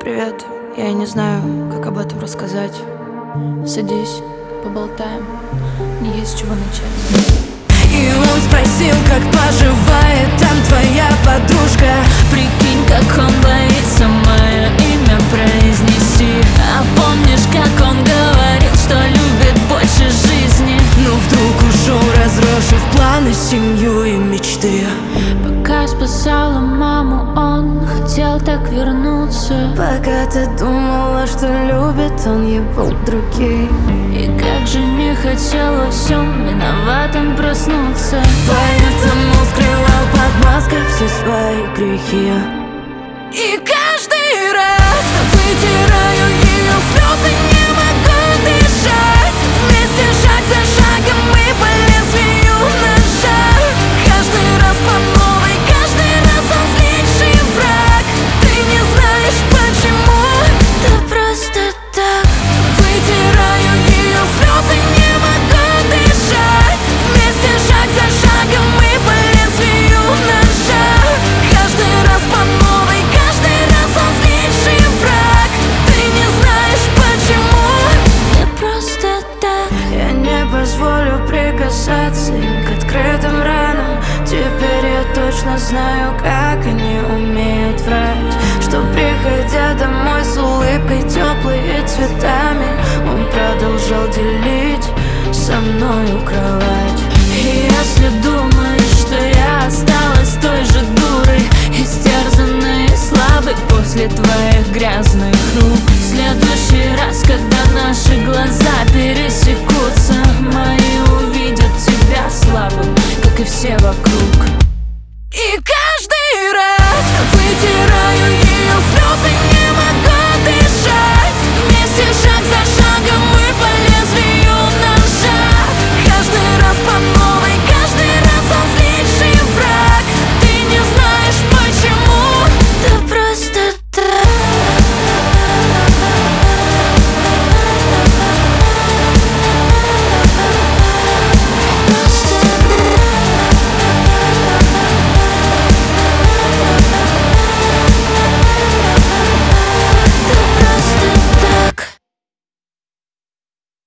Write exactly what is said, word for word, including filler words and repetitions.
Привет, я не знаю, как об этом рассказать. Садись, поболтаем, не есть с чего начать. И он спросил, как поживает там твоя подружка. Прикинь, как он боится мое имя произнести. А помнишь, как он говорил, что любит больше жизни? Но вдруг ушел, разрушив планы, семью и мечты. Пока спасала маму, он хотел так вернуться. Пока ты думала, что любит, он ебал других. И как же не хотел во всем виноватым проснуться. Поэтому скрывал под маской все свои грехи. И каждый раз вытираю ее слезы, не могу дышать. Вместе шаг за шагом мы по лезвию ножа. Каждый раз по новой, каждый раз он злейший враг. Ты не знаешь почему, да просто так. Вытираю ее слезы, не могу дышать. Вместе шаг за шагом мы по лезвию ножа. Каждый раз по новой, каждый раз он злейший враг. Ты не знаешь почему, Да просто так. я не позволю прикасаться им к открытым ранам. Теперь я точно знаю, как они умеют врать. Что приходя домой с улыбкой теплой и цветами, он продолжал делить со мною кровать. И если думаешь, что я осталась той же дурой, истерзанной и слабой после твоих грязных